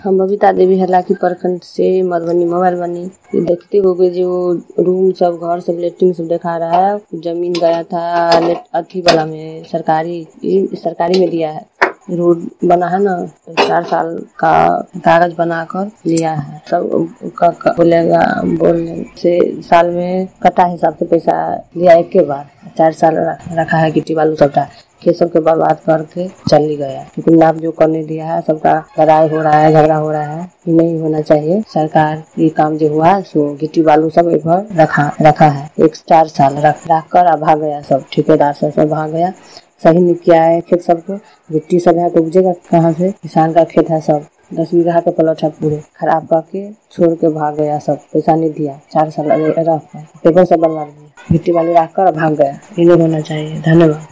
हम बबीता देवी हलाकी प्रखंड से मधुबनी मोबाइल बनी। ये देखते होगे जो रूम सब घर सब लेटरिन सब दिखा रहा है। जमीन गया था अथी वाला में सरकारी में दिया है। रोड बना है ना, तो 4 साल का कागज बनाकर लिया है। सब बोलेगा बोलने से साल में कटा हिसाब से पैसा लिया एक के बार। 4 साल रखा है गिट्टी बालू सबका खेत सबके बर्बाद करके चली गया। क्योंकि नाप जो करने दिया है सबका लड़ाई हो रहा है, झगड़ा हो रहा है। ये नहीं होना चाहिए। सरकार ये काम जो हुआ सो गिट्टी बालू सब एक बार रखा है। 4 साल रख कर भाग गया। सब ठेकेदार से सब भाग गया। सही नहीं किया है खेत सबको। गिट्टी सब है तो उपजेगा कहाँ से? किसान का खेत है सब 10 बीघा का प्लॉट है, पूरे खराब करके छोड़ के भाग गया। सब पैसा नहीं दिया। 4 साल रख पेपर सब बनवा दिया। गिट्टी बालू रख कर भाग गया। ये नहीं होना चाहिए। धन्यवाद।